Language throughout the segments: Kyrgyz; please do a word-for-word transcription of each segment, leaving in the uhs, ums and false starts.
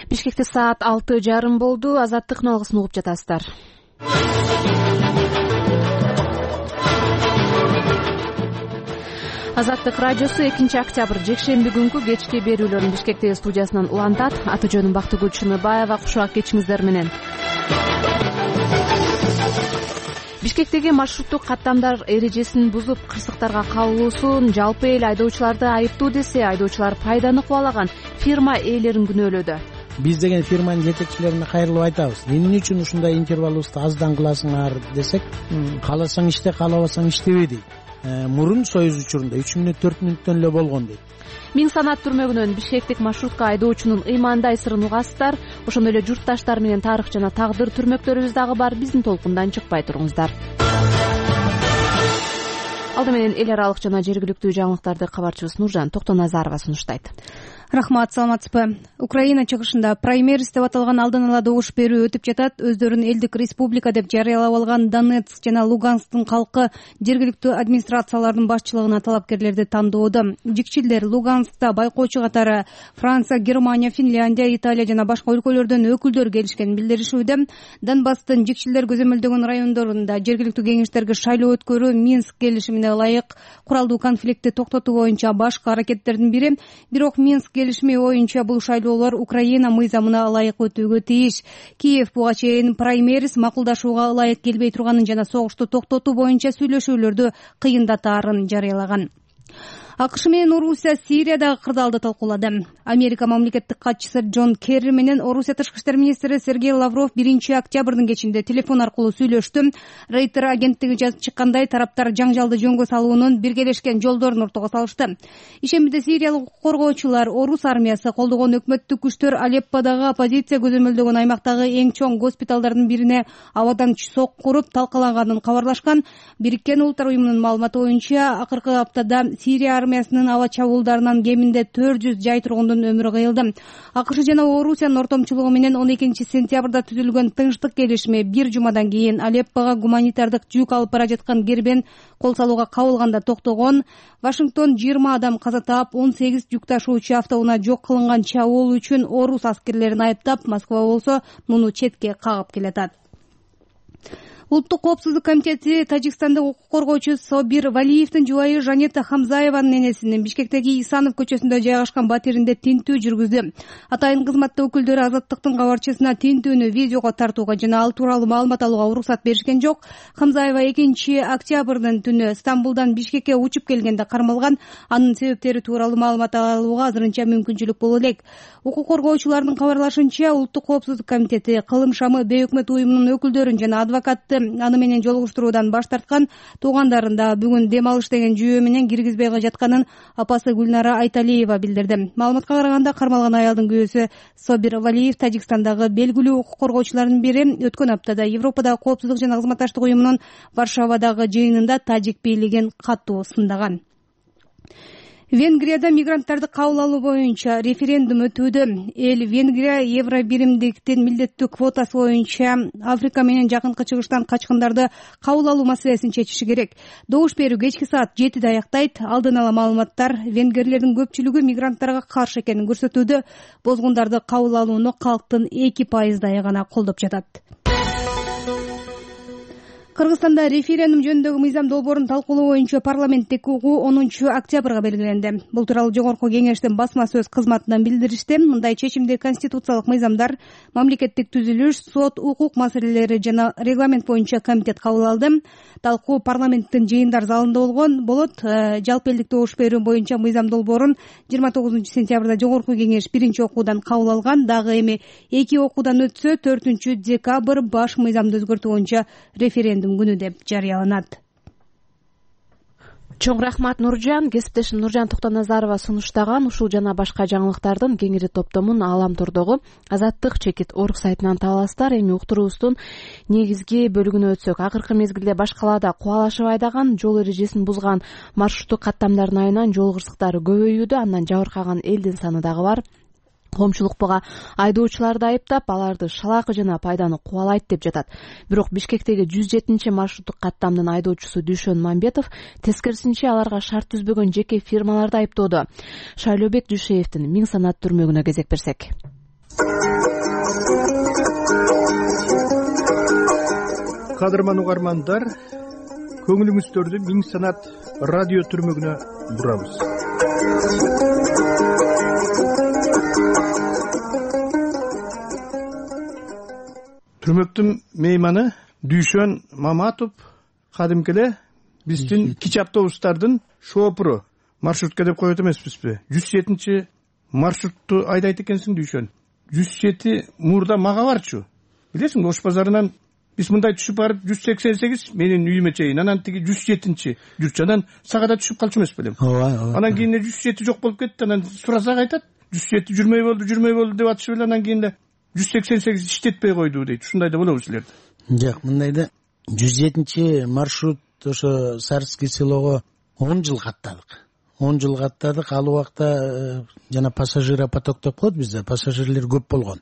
Бишкекте саат алты жарым болду. Азаттык налгысын угуп жатасыздар. Азаттык радиосу экинчи октябрь жекшемби күнкү кечки берүүлөрүн Бишкектеги студиясынан улантат. Аты жөнүм Бактыгүл Чыныбаева. Кушак кечиңиздер менен. Бишкектеги маршруттук каттамдар эрежесин бузуп, кырсыктарга кабылуусун жалпы эл айдоочуларды айыптуу десе, айдоочулар пайданы кубалаган фирма ээлерин күнөөлөдү. Биз деген фирманын жетекчилерине кайрылып айтабыз. Эмне үчүн ушундай интервалыбызды аздан кыласыңар десек, кааласаң иште, каалабасаң иштебе дейт. Мурун Союз учурунда үч мүнөт төрт мүнөттөн эле болгон дейт. Миң санат түрмөгүнөн Бишкектик маршрутка айдоочунун ыймандай сырын угасыздар. Ошондой эле журтташтар менен тарых жана тагдыр түрмөктөрүбүз дагы бар. Биздин толкундан чыкпай туруңуздар. Алды менен эл аралык жана жергиликтүү жаңылыктарды кабарчыбыз Нуржан Токтоназарова сунуштайт. Рахмат, саламатсызбы. Украина чыгышында праймериз деп аталган алдын ала добуш берүү өтүп жатат. Өздөрүн элдик республика деп жарыялап алган Донецк жана Луганскдын калкы жергиликтүү администрациялардын башчылыгына талапкерлерди тандоодо. Жикчилдер Луганскта байкоочу катары Франция, Германия, Финляндия, Италия жана башка өлкөлөрдөн өкүлдөр келишкенин билдиришүүдө. Донбасстын жикчилдер көзөмөлдөгөн райондорунда жергиликтүү кеңештерге шайлоо өткөрүү Минск келишимине ылайык куралдуу конфликтти токтотуу боюнча башкы аракеттердин бири. Бирок Минск келишими боюнча бул шайлоолор Украина мыйзамына ылайык өтүүгө тийиш. Киев буга чейин праймериз макулдашууга ылайык келбей турганын жана согушту токтотуу боюнча сүйлөшүүлөрдү кыйындатаарын жарыялаган. АКШ менен Орусия Сириядагы кырдаалды талкуулады. Америка мамлекеттик катчысы Джон Керри менен Орусия тышкы иштер министри Сергей Лавров биринчи октябрдын кечинде телефон аркылуу сүйлөштү. Рейтер агенттиги жазып чыккандай, тараптар жаңжалды жөнгө салуунун биргелешкен жолдорун ортого салышты. Ишембиде сириялык коргоочулар орус армиясы колдогон өкмөттүк күчтөр Алепподагы оппозиция көзөмөлдөгөн аймактагы эң чоң госпиталдардын бирине абадан сок куруп талкалаганын кабарлашкан. Бириккен Улуттар уюмунун маалыматы боюнча, акыркы аптада Сирия армиясынын аба чабуулдарынан кеминде төрт жүз жай тургундун өмүрү кыйылды. АКШ жана Орусиянын ортомчулугу менен он экинчи сентябрда түзүлгөн тынчтык келишими бир жумадан кийин Алеппого гуманитардык жүк алып бара жаткан кербен кол салууга кабылганда токтогон. Вашингтон жыйырма адам каза таап, он сегиз жүк ташуучу автоунаа жок кылынган чабуул үчүн орус аскерлерин айыптап, Москва болсо муну четке кагып келатат. Улуттук коопсуздук комитети Тажикстандын укук коргоочу Собир Валиевдин жубайы Жанета Хамзаеванын энесинин Бишкектеги Исанов көчөсүндө жайгашкан батиринде тинтүү жүргүздү. Атайын кызматта өкүлдөрү Азаттыктын кабарчысына тинтүүнү видеого тартууга жана ал тууралуу маалымат алууга уруксат беришкен жок. Хамзаева экинчи октябрдын түнү Стамбулдан Бишкекке учуп келгенде кармалган. Анын себептери тууралуу маалымат алууга азырынча мүмкүнчүлүк боло элек. Укук коргоочулардын кабарлашынча, Улуттук коопсуздук комитети кылым шамы бейөкмөт уюмунун өкүлдөрүн жана адвокатты аны менен жолугуштуруудан баш тарткан. Туугандарында бүгүн дем алыш деген жүйө менен киргизбей жатканын апасы Гүлнара Айталиева билдирди. Маалыматка караганда, кармалган аялдын күйөөсү Собир Валиев Тажикстандагы белгилүү укук коргоочулардын бири. Өткөн аптада Европадагы коопсуздук жана кызматташтык уюмунун Варшавадагы жыйынында тажик бийлигин катуу сындаган. Венгрияда мигранттарды кабыл алуу боюнча референдум өтүүдө. Эл Венгрия Евробиримдиктин милдеттүү квотасы боюнча Африка менен жакынкы чыгыштан качкындарды кабыл алуу маселесин чечиши керек. Добуш берүү кечки саат жетиде аяктайт. Алдын ала маалыматтар венгерлердин көпчүлүгү мигранттарга каршы экенин көрсөтүүдө. Бозгундарды кабыл алууну калктын эки пайыздайы гана колдоп жатат. Кыргызстанда референдум жөнүндөгү мыйзам долбоорун талкуулоо боюнча парламенттик угуу онунчу октябрга белгиленди. Бул тууралуу Жогорку Кеңештин басма сөз кызматынан билдиришти. Мындай чечимди конституциялык мыйзамдар, мамлекеттик түзүлүш, сот, укук маселелери жана регламент боюнча комитет кабыл алды. Талкуу парламенттин жыйындар залында болгон болот. Жалпы элдик добуш берүү боюнча мыйзам долбоорун жыйырма тогузунчу сентябрда Жогорку Кеңеш биринчи окуудан кабыл алган. Дагы эми эки окуудан өтсө, төртүнчү декабрь баш мыйзамды өзгөртүү боюнча референдум күнү деп жарыяланат. Чоң рахмат Нуржан. Кесиптешим Нуржан Токтоназарова сунуштаган ушул жана башка жаңылыктардын кеңири топтомун Ааламтордогу Азаттык чекит орг сайтынан таба аласыздар. Эми уктуруубуздун негизги бөлүгүнө өтсөк, акыркы мезгилде баш калаада кубалашып айдаган, жол эрежесин бузган маршруттук каттамдардын айынан жол кырсыктары көбөйүүдө, андан жабыркаган элдин саны дагы бар. Коомчулук буга айдоочуларды айыптап, аларды шалаакы жана пайданы кубалайт деп жатат. Бирок Бишкектеги жүз жетинчи маршруттук каттамдын айдоочусу Дүйшөн Мамбетов тескерисинче аларга шарт түзбөгөн жеке фирмаларды айыптоодо. Шайлообек Дүйшеевдин Миң санат түрмөгүнө кезек берсек. кадырман угармандар, көңүлүңүздөрдү Миң Санат радио түрмөгүнө бурабыз. Түрмөктүн мейманы Дүйшөн Маматов кадимки эле биздин кичи автобустардын шоопуру, маршрутка деп коет эмеспизби? жүз жетинчи маршрутту айдайт экенсиң Дүйшөн. жүз жети мурда мага барчу. Билесиңби, Ош базарынан биз мындай түшүп барып жүз сексен сегиз менин үйүмө чейин, анан тиги жүз жетинчи жүрчү, анан сагада түшүп калчу эмес белем. Ооба, ооба. Анан кийин жүз жети жок болуп кетти, анан сурасак айтат, жүз жети жүрмөй болду, жүрмөй болду деп атышып эле, анан кийин жүз сексен сегиз иштетпей койду дейт. Ушундай да болобу силерде? Жок, мындай да жүз жетинчи маршрут ошо Сарский селого он жыл каттадык. он жыл каттадык. Ал убакта жана пассажиропоток деп коет бизде, пассажирлер көп болгон.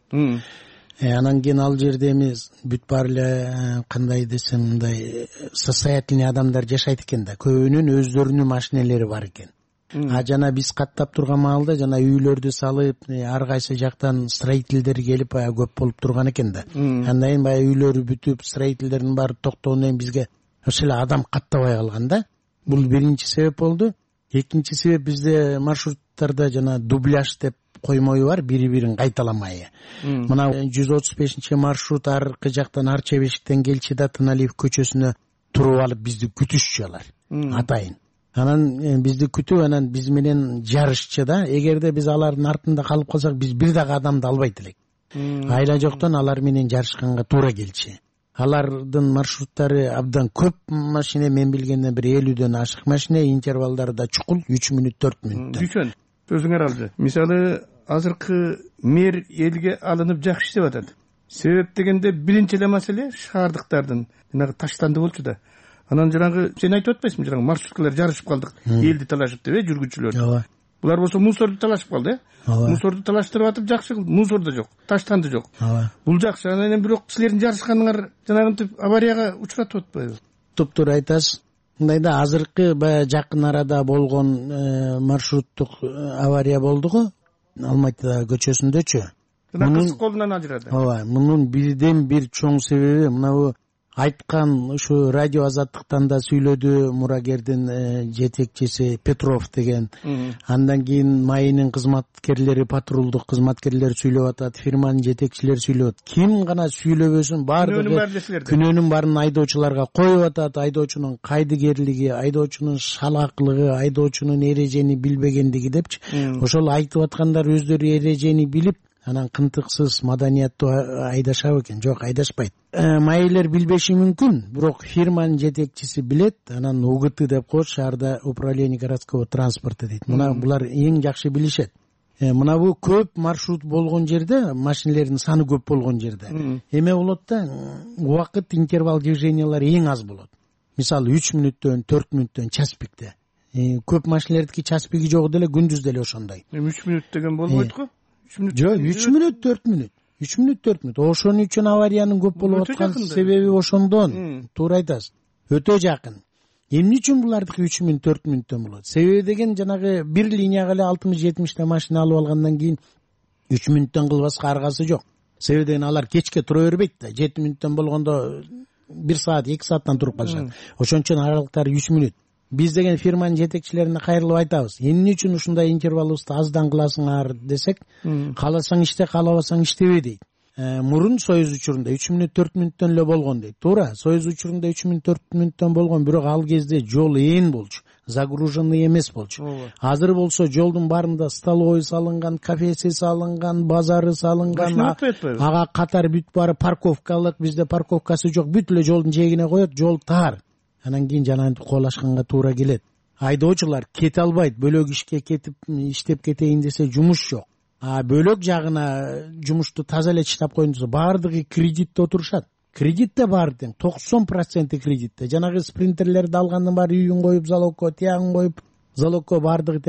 Анан кийин ал жерде эмес бүт баары эле кандай десем мындай состоятельный адамдар жашайт экен да. Көбүнүн өздөрүнүн машинелери бар экен. А жана биз каттап турган маалда жана үйлөрдү салып, ар кайсы жактан строительдер келип ая көп болуп турган экен да. Андан кийин баягы үйлөрү бүтүп, строительдердин баары токтогондон кийин бизге ошол эле адам каттабай калган да. Бул биринчи себеп болду. Экинчи себеп, бизде маршруттарда жана дубляж деп коймою бар, бири-бирин кайталамай. Мына жүз отуз бешинчи маршрут аркы жактан Арча бешиктен келчи да Тыналиев көчөсүнө туруп алып бизди күтүшчү алар. Атайын. Анан бизди күтүп, анан биз менен жарышчы да. Эгерде биз алардын артында калып калсак, биз бир дагы адамды албайт элек. Айла жоктон алар менен жарышканга туура келчи. Алардын маршруттары абдан көп машина, мен билгенден бир элүүдөн ашык машина, интервалдары да чукул, үч мүнөт, төрт мүнөт. Дүйшөн, сөзүңөр алды. Мисалы, азыркы мэр элге алынып жакшы иштеп атат. Себеп дегенде биринчи эле маселе шаардыктардын жанагы таштанды болчу да. Анан жанагы сен айтып атпайсыңбы, жанагы маршруткалар жарышып калдык, элди талашып деп, жүргүчүлөр. Ооба. Булар болсо мусорду талашып калды, э? Мусорду талаштырып атып жакшы, мусор да жок, таштанды жок. Бул жакшы. Анан бирок силердин жарышканыңар жанагынтип аварияга учуратып атпайбы? Туптуура айтасыз. Мындай да азыркы баягы жакын арада болгон маршруттук авария болду го, Алматы көчөсүндөчү. Жана кыз колунан ажырады. Ооба, мунун бирден бир чоң себеби мына айткан ушу радио Азаттыктан да сүйлөдү мурагердин жетекчиси Петров деген. Андан кийин майынын кызматкерлери, патрулдук кызматкерлери сүйлөп атат, фирманын жетекчилери сүйлөп атат. Ким гана сүйлөбөсүн, баардыгы күнөөнүн баарын айдоочуларга коюп атат. Айдоочунун кайдыгерлиги, айдоочунун шалаклыгы, айдоочунун эрежени билбегендиги депчи. Ошол айтып аткандар өздөрү эрежени билип, анан кынтыксыз маданияттуу айдашабы экен? Жок, айдашпайт. Майылер билбеши мүмкүн, бирок фирманын жетекчиси билет. Анан УГТ деп коет, шаарда управление городского транспорта дейт. Мына булар эң жакшы билишет. Мына бул көп маршрут болгон жерде, машинелердин саны көп болгон жерде эме болот да, убакыт интервал движениялар эң аз болот. Мисалы үч мүнөттөн, төрт мүнөттөн час пикте. Көп машинелердики час пиги жок деле, күндүз деле ошондой. үч мүнөт деген болбойт го? Жок, үч мүнөт, төрт мүнөт. үч мүнөт, төрт мүнөт. Ошон үчүн авариянын көп болуп аткан себеби ошондон. Туура айтасыз. Өтө жакын. Эмне үчүн булардыкы үч мүнөт, төрт мүнөттөн болот? Себеби деген жанагы бир линияга эле алтымыш жетимиште машина алып алгандан кийин үч мүнөттөн кылбаска аргасы жок. Себеби деген алар кечке тура бербейт да. жети мүнөттөн болгондо бир саат, эки сааттан туруп калышат. Ошон үчүн аралыктары үч мүнөт. Биз деген фирманын жетекчилерине кайрылып айтабыз. Эмне үчүн ушундай интервалыбызды аздан кыласыңар десек, кааласаң иште, каалабасаң иштебе дейт. Мурун Союз учурунда үч мүнөт, төрт мүнөттөн эле болгон дейт. Туура, Союз учурунда үч мүнөт, төрт мүнөттөн болгон, бирок ал кезде жол ээн болчу, загруженный эмес болчу. Азыр болсо жолдун баарында столовой салынган, кафеси салынган, базары салынган, ага катар бүт баары парковкалык, бизде парковкасы жок, бүт эле жолдун жээгине коет, жол тар. Анан кийин жанагынтип колашканга туура келет. Айдоочулар кете албайт, бөлөк ишке кетип иштеп кетейин десе жумуш жок. А бөлөк жагына жумушту таза эле чыдап коюн десе, баардыгы кредитте отурушат. Кредитте баары тең, токсон проценти кредитте. Жанагы спринтерлерди алгандын баары үйүн коюп, залогко, тиягын коюп, залогко баардыгы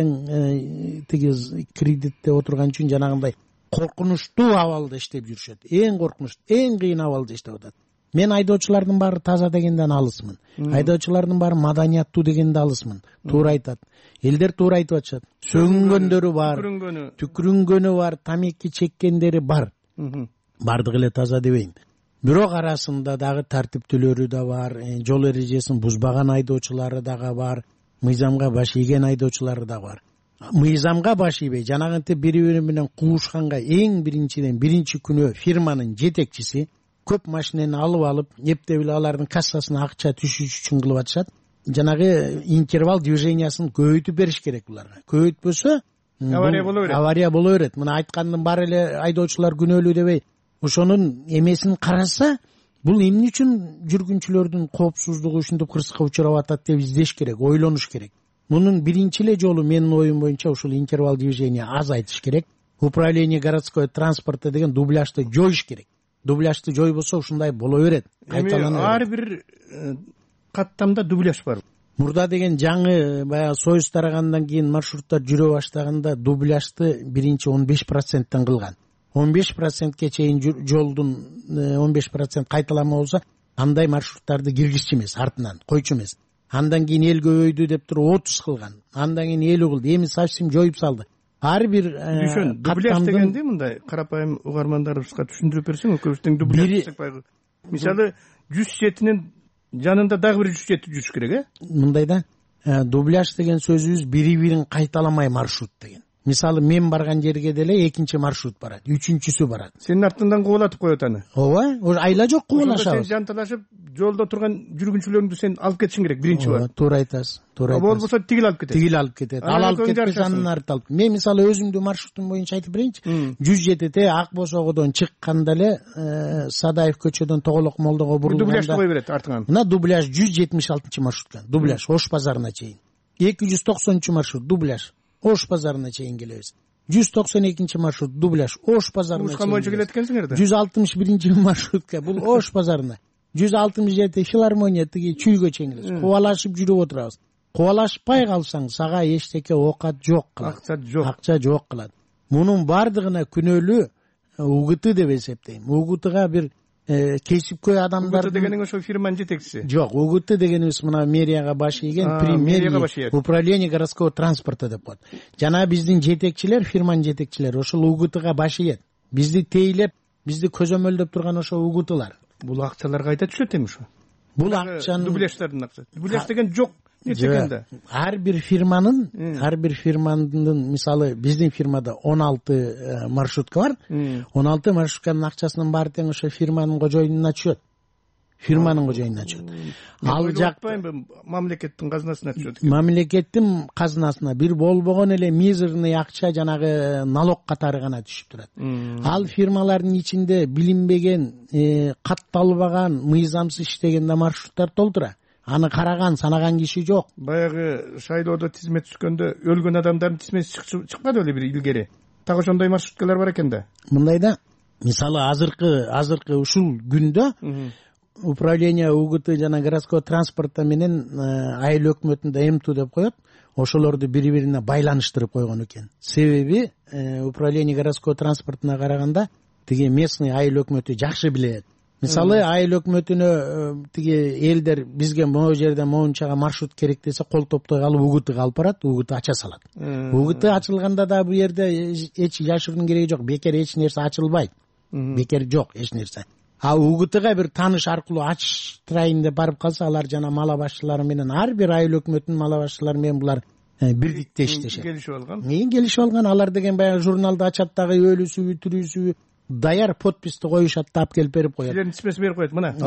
тең тиги кредитте отурган үчүн жанагындай коркунучтуу абалда иштеп жүрүшөт. Эң коркунучтуу, эң кыйын абалда иштеп атат. Мен айдоочулардын баары таза дегенден алысмын. Айдоочулардын баары маданияттуу дегенде алысмын. Туура айтат. Элдер туура айтып атышат. Сөгүнгөндөрү бар, түкүрүнгөнү бар, тамеки чеккендери бар. Бардыгы эле таза дебейм. бирок арасында дагы тартиптүүлөрү да бар, жол эрежесин бузбаган айдоочулары дагы бар, мыйзамга баш ийген айдоочулары да бар. Мыйзамга баш ийбей жанагынтип бири бири менен куушканга эң биринчиден биринчи күнү фирманын жетекчиси көп машинени алып алып эптеп эле алардын кассасына акча түшүш үчүн кылып атышат. Жанагы интервал движениясын көбөйтүп бериш керек буларга. Көбөйтпөсө авария боло берет. Авария боло берет. Мына айткандын баары эле айдоочулар күнөөлүү дебей, ошонун эмесин караса, бул эмне үчүн жүргүнчүлөрдүн коопсуздугу ушинтип кырсыкка учурап атат деп издеш керек, ойлонуш керек. Мунун биринчи эле жолу менин оюм боюнча ушул интервал движения азайтыш керек. Управление городской транспорта деген дубляжды жоюш керек. Дубляжды жойбосо ушундай боло берет. Эми ар бир каттамда дубляж бар. Мурда деген жаңы баягы союз тарагандан кийин маршруттар жүрө баштаганда дубляжды биринчи он беш проценттен кылган. он беш процентке чейин жолдун он беш процент кайталанма болсо, андай маршруттарды киргизчү эмес, артынан койчу эмес. Андан кийин эл көбөйдү деп туруп отуз кылган. Андан кийин элүү кылды. Эми совсем жоюп салды. Ар бир түшүн, дубляж дегенде мындай карапайым угармандарыбызга түшүндүрүп берсең, экөөбүздүн дубляж десек байгы. Мисалы жүз жетинин жанында дагы бир жүз жети жүрүш керек, э? Мындай да, дубляж деген сөзүбүз бири-бирин кайталамай маршрут деген. Мисалы мен барган жерге деле экинчи маршрут барат, үчүнчүсү барат. Сенин артыңдан кубалатып коет аны. Ооба, айла жок кубалашабыз. Сен жанталашып, жолдо турган жүргүнчүлөрүңдү сен алып кетишиң керек биринчи бар. Туура айтасыз, туура айтасыз. Болбосо тигил алып кетет. Тигил алып кетет. Ал алып кетпесе анын арты алып. Мен мисалы өзүмдүн маршрутум боюнча айтып берейинчи. жүз жетите Ак Босогодон чыкканда эле Садаев көчөдөн Тоголок Молдого бурулганда дубляж кой берет артыңан. Мына дубляж жүз жетимиш алтынчы маршрутка. Дубляж Ош базарына чейин. эки жүз токсонунчу маршрут дубляж Ош базарына чейин келебиз. жүз токсон экинчи маршрут дубляж Ош базарына чейин. Ушка боюнча келет экенсиңер да. жүз алтымыш биринчи маршрутка бул Ош базарына. жүз алтымыш жети филармония тиги чүйгө чейин келебиз. Кубалашып жүрүп отурабыз. Кубалашпай калсаң сага эчтеке окат жок кылат. Акча жок. Акча жок кылат. Мунун бардыгына күнөөлүү УГТ деп эсептейм. УГТга бир кесипкөй адамдар. УГТ дегениң ошо фирманын жетекчиси. Жок, УГТ дегенибиз мына мэрияга баш ийген премьер управление городского транспорта деп коет. Жана биздин жетекчилер, фирманын жетекчилери ошол УГТга баш ийет. Бизди тейлеп, бизди көзөмөлдөп турган ошо УГТлар. Бул акчалар кайда түшөт эми ошо? Бул акчаны дубляждардын акчасы. Дубляж деген жок. Нечегенде? Ар бир фирманын, ар бир фирманын, мисалы биздин фирмада он алты маршрутка бар. он алты маршрутканын акчасынын баары тең ошо фирманын кожоюнуна түшөт. Фирманын кожоюнуна түшөт. Ал жак мамлекеттин казынасына түшөт. Мамлекеттин казынасына бир болбогон эле мизерный акча жанагы налог катары гана түшүп турат. Ал фирмалардын ичинде билинбеген, катталбаган, мыйзамсыз иштеген да маршруттар толтура. Аны караган, санаган киши жок. Баягы шайлоодо тизмет түшкөндө өлгөн адамдардын тизмеси чыкпады беле бир илгери. Так ошондой маршруткалар бар экен да. Мындай да, мисалы азыркы азыркы ушул күндө управление УГТ жана городской транспорта менен айыл өкмөтүндө эмту деп коет. Ошолорду бири-бирине байланыштырып койгон экен. Себеби управление городской транспортуна караганда тиги местный айыл өкмөтү жакшы билет. Мисалы айыл өкмөтүнө тиги элдер бизге могу жерден моунчага маршрут керек десе, кол топтой алып УГТга алып барат, УГТ ача салат. УГТ ачылганда да бу жерде эч жашыруудун кереги жок, бекер эч нерсе ачылбайт. Бекер жок эч нерсе. А УГТга бир тааныш аркылуу ачтырайын деп барып калса, алар жана мала башчылары менен, ар бир айыл өкмөтүнүн мала башчылары менен булар бирдикте иштешет. Келишип алган. Мен келишип алган, алар деген баягы журналды ачат дагы өлүсүбү, тирүүсүбү даяр подписти коюшат, таап келип берип коет. Силердин тизмеси берип коет, мына.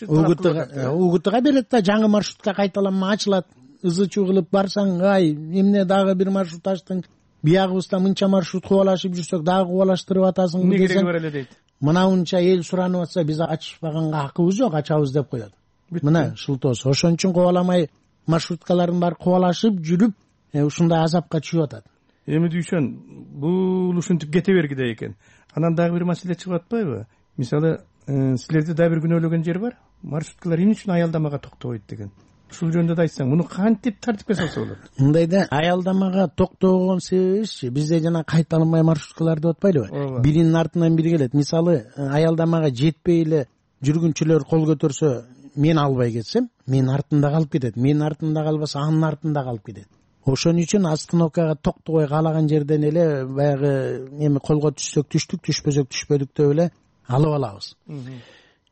УГТга УГТга берет да, жаңы маршрутка кайталанма ачылат. Ызы-чуу кылып барсаң, ай, эмне дагы бир маршрут ачтың, биягыбызда мынча маршрут кубалашып жүрсөк, дагы кубалаштырып атасың десең. Эмне кереги бар эле дейт. Мына унча эл суранып атса, биз ачышпаганга акыбыз жок, ачабыз деп коет. Мына шылтоосу. Ошон үчүн кубаламай маршруткаларын бар кубалашып жүрүп, ушундай азапка түшүп атат. Эми дүйшөн, бул ушинтип кете бергидей экен. Анан дагы бир маселе чыгып атпайбы? Мисалы, силерде дагы бир күнөөлөгөн жер бар. Маршруткалар эмне үчүн аялдамага токтобойт деген. Ушул жөнүндө да айтсаң, муну кантип тартипке салса болот? Мындай да, аялдамага токтобогон себебибизчи, бизде жана кайталанбай маршруткалар деп атпайлыбы? Биринин артынан бири келет. Мисалы, аялдамага жетпей эле жүргүнчүлөр кол көтөрсө, мен албай кетсем, мен артында калып кетет. Мен артында калбаса, анын артында калып кетет. Ошон үчүн остановкага токтобой каалаган жерден эле баягы эми колго түшсөк түштүк, түшпөсөк түшпөдүк деп эле алып алабыз.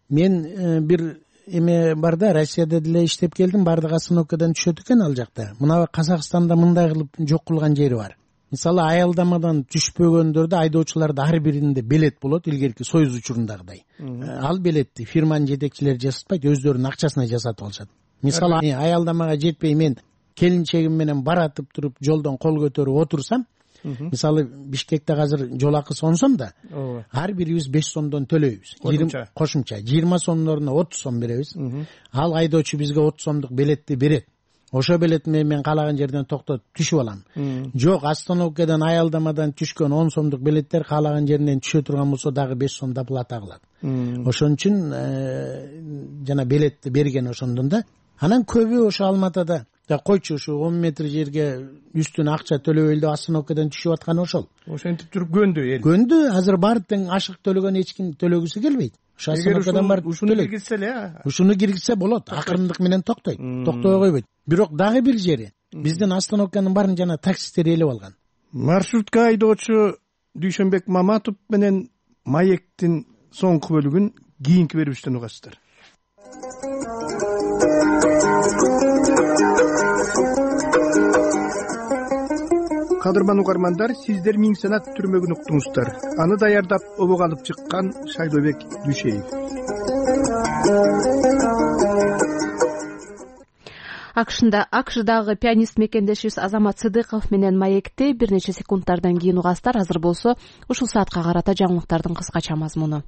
мен бир эме бар да, Россияда деле иштеп келдим, баардык остановкадан түшөт экен ал жакта. Мына Казакстанда мындай кылып жок кылган жери бар. Мисалы аялдамадан түшпөгөндөрдө айдоочуларда ар биринде билет болот, илгерки Союз учурундагыдай. Ал билетти фирманын жетекчилери жасатпайт, өздөрүнүн акчасына жасатып алышат. Мисалы аялдамага жетпей мен келинчегим менен баратып туруп жолдон кол көтөрүп отурсам, мисалы Бишкекте азыр жол акысы он сом да, ар бирибиз беш сомдон төлөйбүз. Кошумча жыйырма сомдун ордуна отуз сом беребиз. Ал айдоочу бизге отуз сомдук билетти берет. Ошо билет менен мен каалаган жерден токтотуп түшүп алам. Жок, остановкадан аялдамадан түшкөн он сомдук билеттер каалаган жеринен түшө турган болсо дагы беш сомда плата кылат. Ошон үчүн жана билетти берген ошондон да. Анан көбү ошо Алматада да койчу ушу он метр жерге үстүнө акча төлөбөй эле остановкадан түшүп атканы ошол. Ошентип туруп көндү эл. Көндү, азыр баары тең ашык төлөгөн эч ким төлөгүсү келбейт. Ошо остановкадан барып ушуну киргизсе эле, ушуну киргизсе болот, акырындык менен токтойт, токтобой койбойт. Бирок дагы бир жери, биздин остановканын баарын жана таксисттер ээлеп алган. Маршрутка айдоочу Дүйшөнбек Маматов менен Маектин соңку бөлүгүн кийинки берүүчтөн угасыздар. Кадырман угармандар, сиздер Миң Санат түрмөгүн уктуңуздар. Аны даярдап обого алып чыккан Шайлообек Дүйшеев. акшында акшдагы пианист мекендешибиз Азамат Сыдыков менен Маекти бир нече секундтардан кийин угасыздар. Азыр болсо ушул саатка карата жаңылыктардын кыскача мазмуну.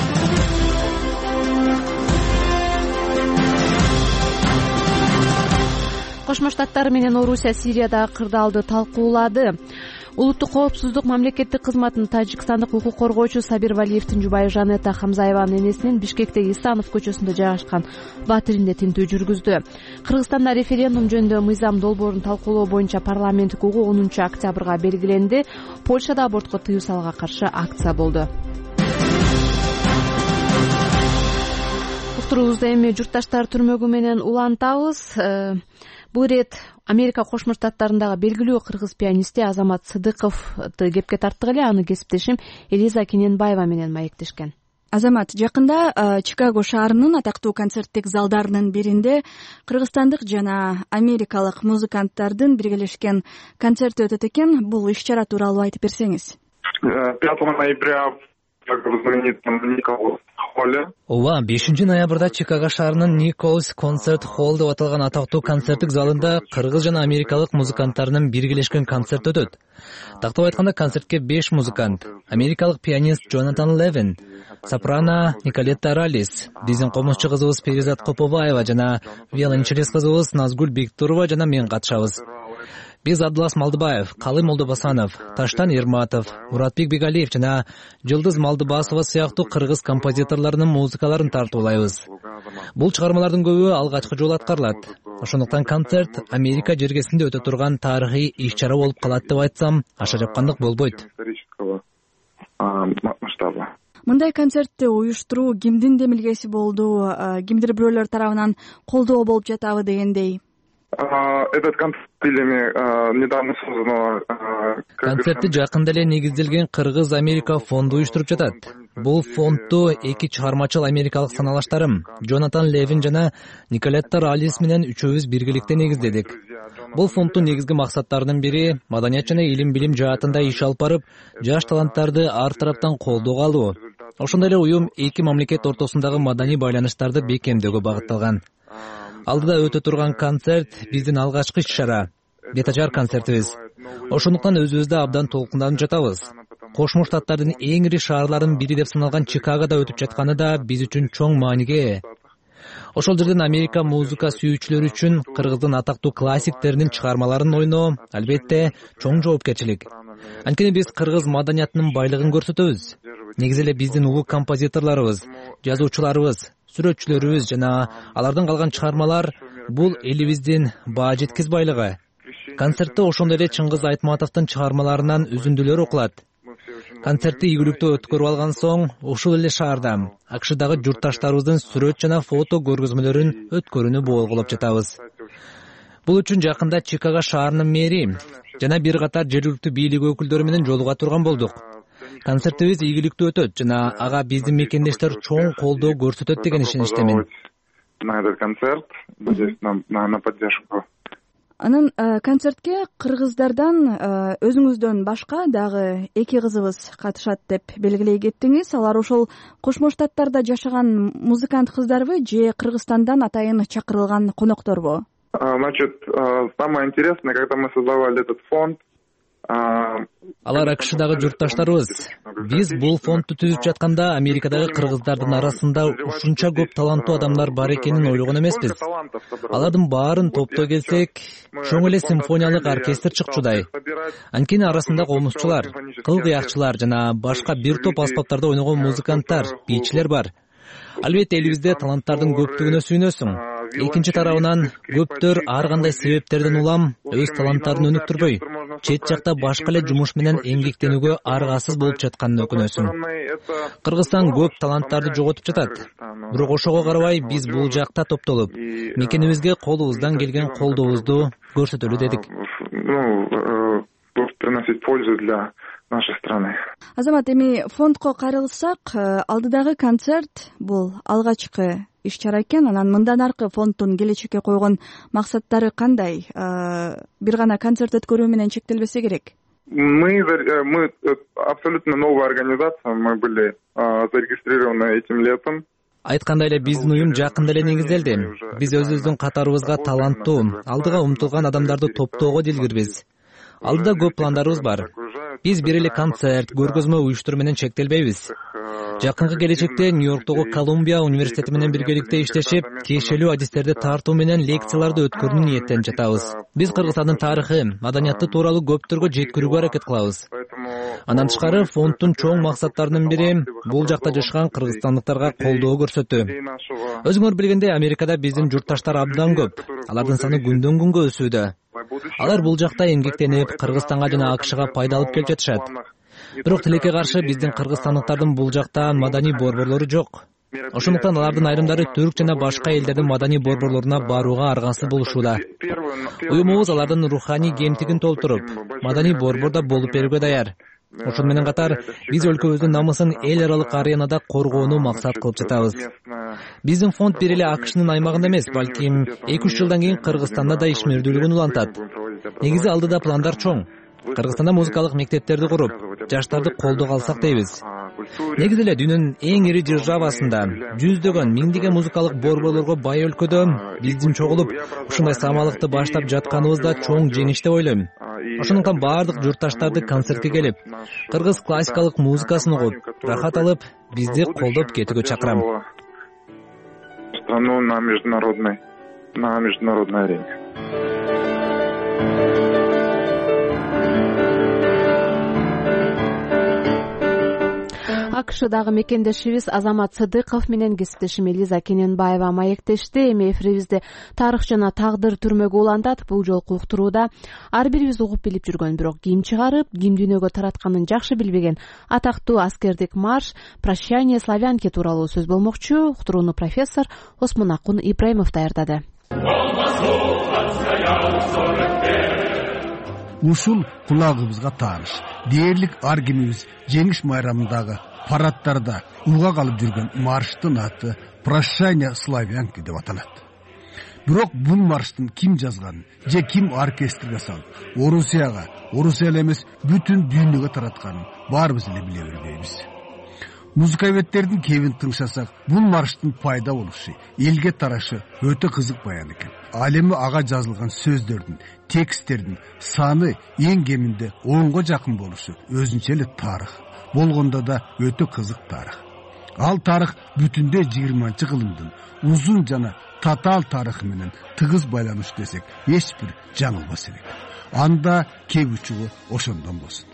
Кошмо Штаттар менен Орусия Сириядагы кырдаалды талкуулады. Улуттук коопсуздук мамлекеттик кызматынын тажикстандык укук коргоочу Сабир Валиевдин жубайы Жанета Хамзаеванын энесинин Бишкектеги Исанов көчөсүндө жайгашкан батиринде тинтүү жүргүздү. Кыргызстанда референдум жөнүндө мыйзам долбоорун талкуулоо боюнча парламенттик угуу онунчу октябрга белгиленди. Польшада абортко тыюу салууга каршы акция болду. Уктуруубузду эми журтташтар түрмөгү менен улантабыз. Бул ирет Америка Кошмо Штаттарындагы белгилүү кыргыз пианисти Азамат Сыдыковду кепке тарттык эле. Аны кесиптешим Элиза Кененбаева менен маектешкен. Азамат, жакында Чикаго шаарынын атактуу концерттик залдарынын биринде кыргызстандык жана америкалык музыканттардын биргелешкен концерти өтөт экен. Бул иш-чара тууралуу айтып берсеңиз. пятого ноября в знаменитом Николас холле. Ооба, бешинчи ноябрда Чикаго шаарынын Николас концерт холл деп аталган атактуу концерттик залында кыргыз жана америкалык музыканттарынын биргелешкен концерти өтөт. Тактап айтканда концертке беш музыкант: америкалык пианист Джонатан Левин, сопрано Николетта Ралис, биздин комузчу кызыбыз Перизат Коповаева жана виолончелист кызыбыз Назгүл Бектурова жана мен катышабыз. Биз Абдылас Малдыбаев, Калым Молдобасанов, Таштан Ерматов, Муратбек Бегалиев жана Жылдыз Малдыбасова сыяктуу кыргыз композиторлорунун музыкаларын тартуулайбыз. Бул чыгармалардын көбү алгачкы жолу аткарылат. Ошондуктан концерт Америка жергесинде өтө турган тарыхый иш-чара болуп калат деп айтсам, аша жапкандык болбойт. Мындай концертти уюштуруу кимдин демилгеси болду? Кимдир бирөөлөр тарабынан колдоо болуп жатабы дегендей? Этот концерт недавно созданного концертти жакында эле негизделген Кыргыз Америка фонду уюштуруп жатат. Бул фондду эки чыгармачыл америкалык саналаштарым Джонатан Левин жана Николетта Ралис менен үчөөбүз биргеликте негиздедик. Бул фонддун негизги максаттарынын бири маданият жана илим билим жаатында иш алып барып, жаш таланттарды ар тараптан колдоого алуу. Ошондой эле уюм эки мамлекет ортосундагы маданий байланыштарды бекемдөөгө багытталган. Алдыда өтө турган концерт биздин алгачкы иш-чара, бетажар концертибиз. Ошондуктан өзүбүздө абдан толкунданып жатабыз. Кошмо Штаттардын эң ири шаарларынын бири деп саналган Чикагода өтүп жатканы да биз үчүн чоң мааниге ээ. Ошол жерден Америка музыка сүйүүчүлөрү үчүн кыргыздын атактуу классиктеринин чыгармаларын ойноо албетте чоң жоопкерчилик. Анткени биз кыргыз маданиятынын байлыгын көрсөтөбүз. Негизи эле биздин улуу композиторлорубуз, жазуучуларыбыз, сүрөтчүлөрүбүз жана алардын калган чыгармалар бул элибиздин баа жеткиз байлыгы. Концертте ошондой эле Чыңгыз Айтматовдун чыгармаларынан үзүндүлөр окулат. Концертти ийгиликтүү өткөрүп алган соң ушул эле шаарда акшдагы журтташтарыбыздын сүрөт жана фото көргөзмөлөрүн өткөрүүнү болгулоп жатабыз. Бул үчүн жакында Чикаго шаарынын мэри жана бир катар жергиликтүү бийлик өкүлдөрү менен жолуга турган болдук. концертибиз ийгиликтүү өтөт жана ага биздин мекендештер чоң колдоо көрсөтөт деген ишеничтемин. На этот концерт, надеюсь, на поддержку. Анан концертке кыргыздардан өзүңүздөн башка дагы эки кызыбыз катышат деп белгилей кеттиңиз. Алар ошол Кошмо Штаттарда жашаган музыкант кыздарбы же Кыргызстандан атайын чакырылган конокторбу? Значит, самое интересное, когда мы создавали этот фонд, алар АКШдагы журтташтарыбыз. Биз бул фондду түзүп жатканда Америкадагы кыргыздардын арасында ушунча көп таланттуу адамдар бар экенин ойлогон эмеспиз. Алардын баарын топтой келсек, чоң эле симфониялык оркестр чыкчудай. Анткени арасында комузчулар, кыл кыякчылар жана башка бир топ аспаптарда ойногон музыканттар, бийчилер бар. Албетте элибизде таланттардын көптүгүнө сүйүнөсүң. Экинчи тарабынан көптөр ар кандай себептерден улам өз таланттарын өнүктүрбөй, чет жакта башка эле жумуш менен эмгектенүүгө аргасыз болуп жатканын өкүнөсүң. Кыргызстан көп таланттарды жоготуп жатат. Бирок ошого карабай биз бул жакта топтолуп, мекенибизге колубуздан келген колдообузду көрсөтөлү дедик. Приносить пользу для нашей страны. Азамат, эми фондко кайрылсак, алдыдагы концерт бул алгачкы иш-чара экен. Анан мындан аркы фонддун келечекке койгон максаттары кандай? Бир гана концерт өткөрүү менен чектелбесе керек. Мы мы абсолютно новая организация, мы были зарегистрированы этим летом. Айткандай эле биздин уюм жакында эле негизделди. Биз өзүбүздүн катарыбызга таланттуу, алдыга умтулган адамдарды топтоого дилгирбиз. Алдыда көп пландарыбыз бар. Биз бир эле концерт, көргөзмө уюштуруу менен чектелбейбиз. Жакынкы келечекте Нью-Йорктогу Колумбия университети менен биргеликте иштешип, тиешелүү адистерди тартуу менен лекцияларды өткөрүүнү ниеттенип жатабыз. Биз Кыргызстандын тарыхы, маданияты тууралуу көптөргө жеткирүүгө аракет кылабыз. Андан тышкары фонддун чоң максаттарынын бири бул жакта жашаган кыргызстандыктарга колдоо көрсөтүү. Өзүңөр билгендей, Америкада биздин журтташтар абдан көп. Алардын саны күндөн күнгө өсүүдө. Алар бул жакта эмгектенип, Кыргызстанга жана АКШга пайда алып келип жатышат. Бирок тилекке каршы биздин кыргызстандыктардын бул жакта маданий борборлору жок. Ошондуктан алардын айрымдары түрк жана башка элдердин маданий борборлоруна барууга аргасыз болушууда. Уюмубуз алардын руханий кемтигин толтуруп, маданий борбордо болуп берүүгө даяр. Ошону менен катар биз өлкөбүздүн намысын эл аралык аренада коргоону максат кылып жатабыз. Биздин фонд бир эле АКШнын аймагында эмес, балким эки үч жылдан кийин Кыргызстанда да ишмердүүлүгүн улантат. Негизи алдыда пландар чоң. Кыргызстанда музыкалык мектептерди куруп, жаштарды колдоого алсак дейбиз. Негизи эле дүйнөнүн эң ири державасында жүздөгөн, миңдеген музыкалык борборлорго бай өлкөдө биздин чогулуп, ушундай самалыкты баштап жатканыбызда чоң жеңиш деп ойлойм. Ошондуктан баардык журтташтарды концертке келип, кыргыз классикалык музыкасын угуп, рахат алып, бизди колдоп кетүүгө чакырам. Страну на международной, на международной арене. АКШдагы мекендешибиз Азамат Сыдыков менен кесиптешим Элиза Кененбаева маектешти. Эми эфирибизде тарых жана тагдыр түрмөгү улантат. Бул жолку уктурууда ар бирибиз угуп билип жүргөн, бирок ким чыгарып, ким дүйнөгө таратканын жакшы билбеген атактуу аскердик марш «Прощание славянки» тууралуу сөз болмокчу. Уктурууну профессор Осмонакун Ибраимов даярдады. Ушул кулагыбызга тааныш. Дээрлик ар кимибиз жеңиш майрамындагы парадтарда уга калып жүргөн марштын аты «Прощание славянки» деп аталат. Бирок бул марштын ким жазганын же ким оркестрге салып, Орусияга, Орусия эле эмес бүтүн дүйнөгө таратканын баарыбыз эле биле бербейбиз. Музыкабеттердин кебин тыңшасак, бул марштын пайда болушу, элге тарашы өтө кызык баян экен. Ал эми ага жазылган сөздөрдүн, тексттердин саны эң кеминде онго жакын болушу өзүнчө эле тарых. Болгондо да өтө кызык тарых. Ал тарых бүтүндө жыйырманчы кылымдын узун жана татаал тарыхы менен тыгыз байланыш десек, эч бир жаңылбас элек. Анда кеп учугу ошондон болсун.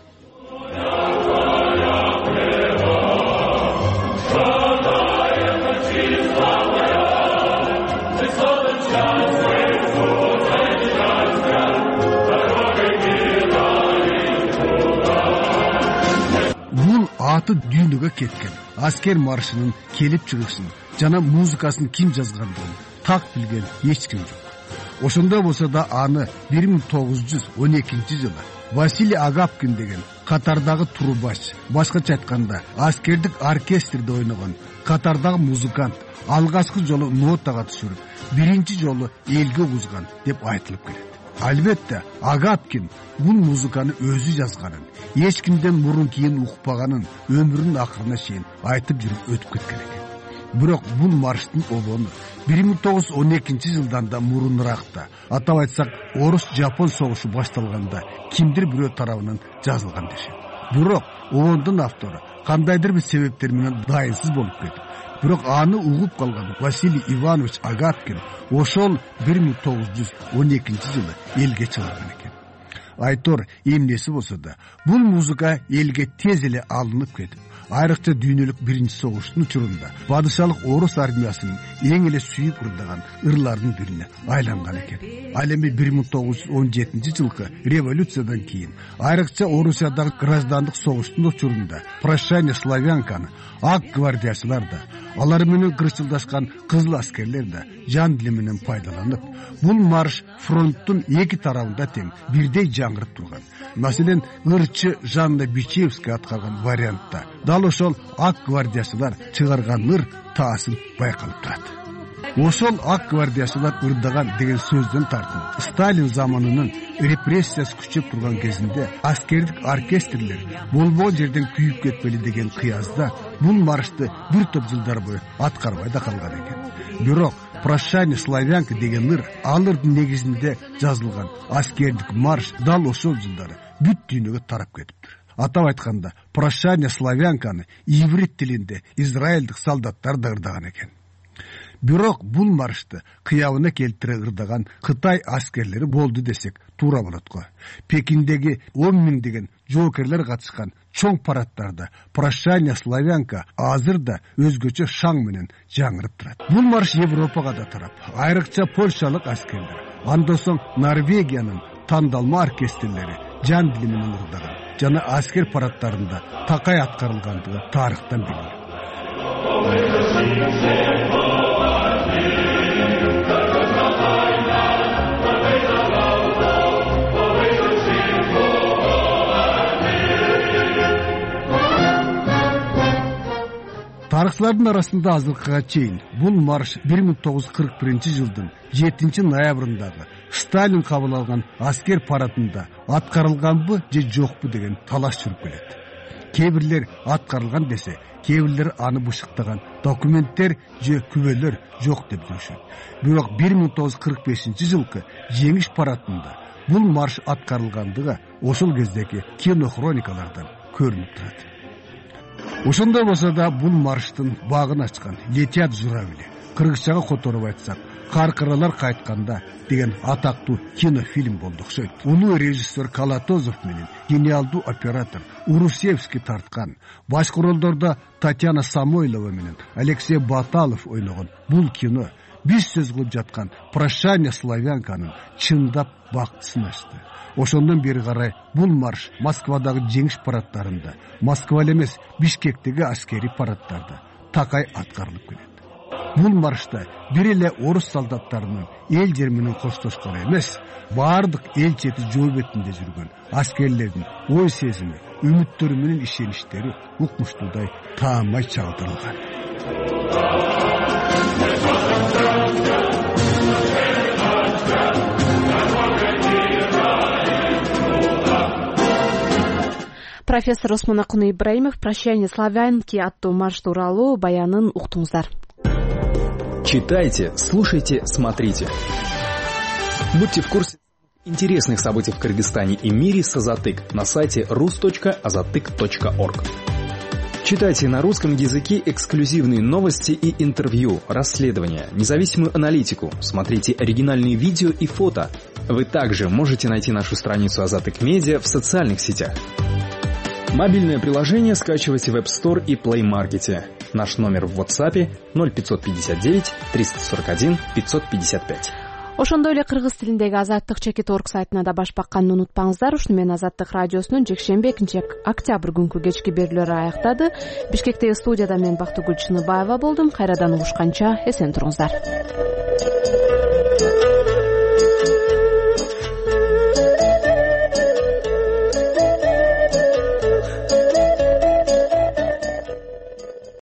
Аты дүйнөгө кеткен аскер маршынын келип чыгышын жана музыкасын ким жазгандыгын так билген эч ким жок. Ошондой болсо да аны бир миң тогуз жүз он экинчи жылы Василий Агапкин деген катардагы трубач, башкача айтканда аскердик оркестрде ойногон катардагы музыкант алгачкы жолу нотага түшүрүп, биринчи жолу элге угузган деп айтылып келет. Албетте Агапкин бул музыканы өзү жазганын, эч кимден мурун кийин укпаганын өмүрүнүн акырына чейин айтып жүрүп өтүп кеткен экен. Бирок бул марштын обону бир миң тогуз жүз он экинчи жылдан да мурунуракта, атап айтсак, Орус-Жапон согушу башталганда кимдир бирөө тарабынан жазылган дешет. Бирок обондун автору кандайдыр бир себептер менен дайынсыз болуп кетип, бирок аны угуп калган Василий Иванович Агапкин ошол бир миң тогуз жүз он экинчи жылы элге чыгарган экен. Айтор эмнеси болсо да, бул музыка элге тез эле алынып кетип, айрыкча дүйнөлүк биринчи согуштун учурунда падышалык орус армиясынын эң эле сүйүп ырдаган ырларынын бирине айланган экен. Ал эми бир миң тогуз жүз он жетинчи жылкы революциядан кийин айрыкча Орусиядагы граждандык согуштун учурунда «Прощание славянканы» ак гвардиячылар да, алар менен кырчылдашкан кызыл аскерлер да жан дили менен пайдаланып, бул марш фронттун эки тарабында тең бирдей жаңырып турган. Маселен, ырчы Жанна Бичевская аткарган вариантта дал ошол ак гвардиячылар чыгарган ыр таасир байкалып турат. Ошол ак гвардиячылар ырдаган деген сөздөн тартып, Сталин заманынын репрессиясы күчөп турган кезинде аскердик оркестрлер болбогон жерден күйүп кетпели деген кыязда бул маршты бир топ жылдар бою аткарбай да калган экен. Бирок «Прощание славянка» деген ыр, ал ырдын негизинде жазылган аскердик марш дал ошол жылдары бүт дүйнөгө тарап кетиптир. Атап айтканда, «Прощание славянканы» иврит тилинде израилдик солдаттар да ырдаган экен. Бирок бул маршты кыябына келтире ырдаган Кытай аскерлери болду десек туура болот го. Пекиндеги он миңдеген жоокерлер катышкан чоң парадтарда «Прощание славянка» азыр да өзгөчө шаң менен жаңырып турат. Бул марш Европага да тарап, айрыкча польшалык аскерлер, андан соң Норвегиянын тандалма оркестрлери жан дили менен ырдаган жана аскер парадтарында такай аткарылгандыгы тарыхтан белгилүү. Тарыхчылардын арасында азыркыга чейин бул марш бир миң тогуз жүз кырк биринчи жылдын жетинчи ноябрындагы Сталин кабыл алган аскер парадында аткарылганбы же жокпу деген талаш жүрүп келет. Кээ бирлер аткарылган десе, кээ бирлер аны бушуктаган документтер же күбөлөр жок деп жүрүшөт. Бирок бир миң тогуз жүз кырк бешинчи жылкы жеңиш парадында бул марш аткарылгандыгы ошол кездеги кинохроникалардан көрүнүп турат. Ошондой болсо да бул марштын багын ачкан «Летят журавли», кыргызчага которуп айтсак, «Каркыралар кайтканда» деген атактуу кинофильм болду окшойт. Улуу режиссер Калатозов менен гениалдуу оператор Урусевский тарткан, башкы ролдордо Татьяна Самойлова менен Алексей Баталов ойногон бул кино биз сөз кылып жаткан «Прощание славянканын» чындап бактысын ачты. Ошондон бери карай бул марш Москвадагы жеңиш парадтарында, Москва эмес, Бишкектеги аскери парадтарда такай аткарылып келет. Бул маршта бир эле орус солдаттарынын эл жер менен коштошкону эмес, баардык эл чети жол бетинде жүргөн аскерлердин ой сезими, үмүттөрү менен ишеништери укмуштуудай таамай чагылдырылган. Профессор Осмонакун Ибраимов «Прощание славянки» аттуу марш тууралуу баянын уктуңуздар. Читайте, слушайте, смотрите. Будьте в курсе интересных событий в Кыргызстане и мире с Азатык на сайте рус точка азатык точка орг. Читайте на русском языке эксклюзивные новости и интервью, расследования, независимую аналитику, смотрите оригинальные видео и фото. Вы также можете найти нашу страницу Азатык Медиа в социальных сетях. Мобильное приложение скачивайте в App Store и Play Market. Наш номер в WhatsApp ноль пятьсот пятьдесят девять триста сорок один пятьсот пятьдесят пять. Ошондой эле кыргыз тилиндеги Азаттык чекит точка орг сайтына да баш бакканды унутпаңыздар. Ушуну менен Азаттык радиосунун жекшемби экинчи октябрь күнкү кечки берүүлөрү аяктады. Бишкектеги студияда мен Бактыгүл Чыныбаева болдум. Кайрадан угушканча эсен туруңуздар.